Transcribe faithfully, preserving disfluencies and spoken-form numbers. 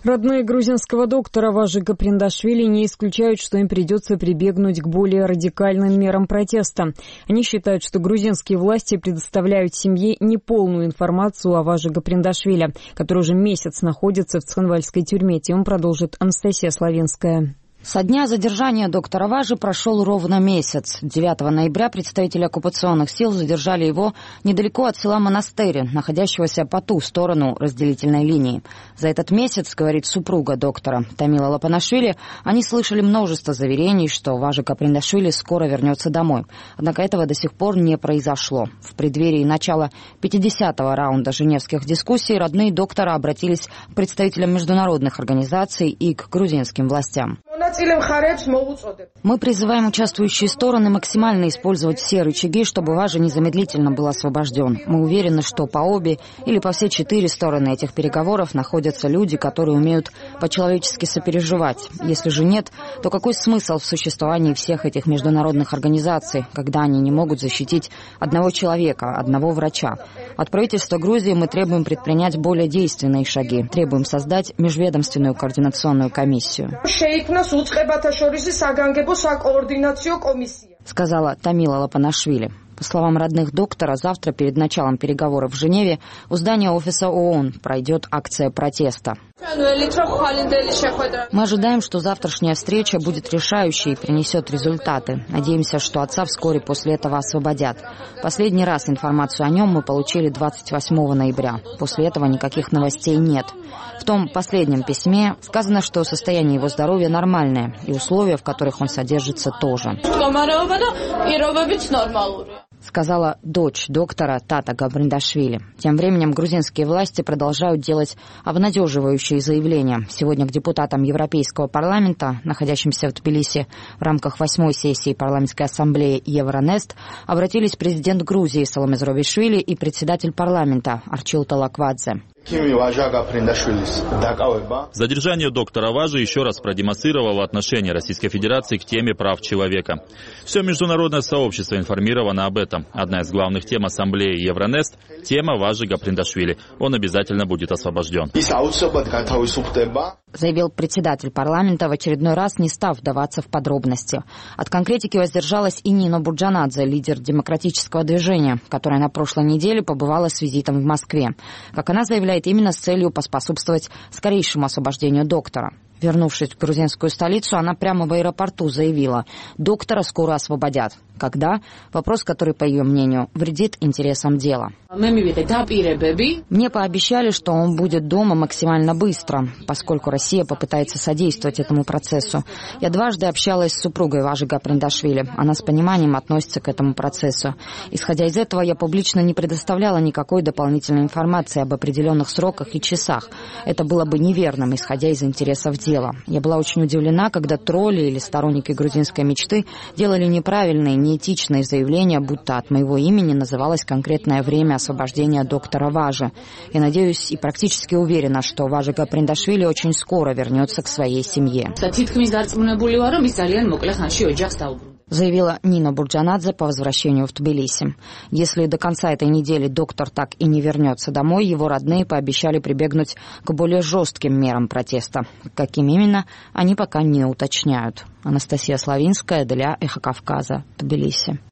Родные грузинского доктора Важи Гаприндашвили не исключают, что им придется прибегнуть к более радикальным мерам протеста. Они считают, что грузинские власти предоставляют семье неполную информацию о Важи Гаприндашвили, который уже месяц находится в Цхинвальской тюрьме. Тему продолжит Анастасия Славинская. Со дня задержания доктора Важи прошел ровно месяц. девятого ноября представители оккупационных сил задержали его недалеко от села Монастыри, находящегося по ту сторону разделительной линии. За этот месяц, говорит супруга доктора Тамила Лапанашвили, они слышали множество заверений, что Важи Гаприндашвили скоро вернется домой. Однако этого до сих пор не произошло. В преддверии начала пятидесятого раунда женевских дискуссий родные доктора обратились к представителям международных организаций и к грузинским властям. Мы призываем участвующие стороны максимально использовать все рычаги, чтобы Важи незамедлительно был освобожден. Мы уверены, что по обе или по все четыре стороны этих переговоров находятся люди, которые умеют по-человечески сопереживать. Если же нет, то какой смысл в существовании всех этих международных организаций, когда они не могут защитить одного человека, одного врача? От правительства Грузии мы требуем предпринять более действенные шаги. Требуем создать межведомственную координационную комиссию. Сказала Тамила Лапанашвили. По словам родных доктора, завтра перед началом переговоров в Женеве у здания офиса ООН пройдет акция протеста. Мы ожидаем, что завтрашняя встреча будет решающей и принесет результаты. Надеемся, что отца вскоре после этого освободят. Последний раз информацию о нем мы получили двадцать восьмого ноября. После этого никаких новостей нет. В том последнем письме сказано, что состояние его здоровья нормальное, и условия, в которых он содержится, тоже. Сказала дочь доктора Тата Гаприндашвили. Тем временем грузинские власти продолжают делать обнадеживающие заявления. Сегодня к депутатам Европейского парламента, находящимся в Тбилиси в рамках восьмой сессии парламентской ассамблеи Евронест, обратились президент Грузии Саломе Зурабишвили и председатель парламента Арчил Талаквадзе. Задержание доктора Важи еще раз продемонстрировало отношение Российской Федерации к теме прав человека. Все международное сообщество информировано об этом. Одна из главных тем Ассамблеи Евронест – тема Важи Гаприндашвили. Он обязательно будет освобожден. Заявил председатель парламента, в очередной раз не став вдаваться в подробности. От конкретики воздержалась и Нино Бурджанадзе, лидер демократического движения, которая на прошлой неделе побывала с визитом в Москве. Как она заявляет, именно с целью поспособствовать скорейшему освобождению доктора. Вернувшись в грузинскую столицу, она прямо в аэропорту заявила: доктора скоро освободят. Когда? Вопрос, который, по ее мнению, вредит интересам дела. Мне пообещали, что он будет дома максимально быстро, поскольку Россия попытается содействовать этому процессу. Я дважды общалась с супругой Важи Гаприндашвили. Она с пониманием относится к этому процессу. Исходя из этого, я публично не предоставляла никакой дополнительной информации об определенных сроках и часах. Это было бы неверным, исходя из интересов дела. Я была очень удивлена, когда тролли или сторонники грузинской мечты делали неправильные, неэтичные заявления, будто от моего имени называлось конкретное время освобождения доктора Важи. Я надеюсь и практически уверена, что Важи Гаприндашвили очень скоро вернется к своей семье. Заявила Нина Бурджанадзе по возвращению в Тбилиси. Если до конца этой недели доктор так и не вернется домой, его родные пообещали прибегнуть к более жестким мерам протеста. Каким именно, они пока не уточняют. Анастасия Славинская для Эхо Кавказа, Тбилиси.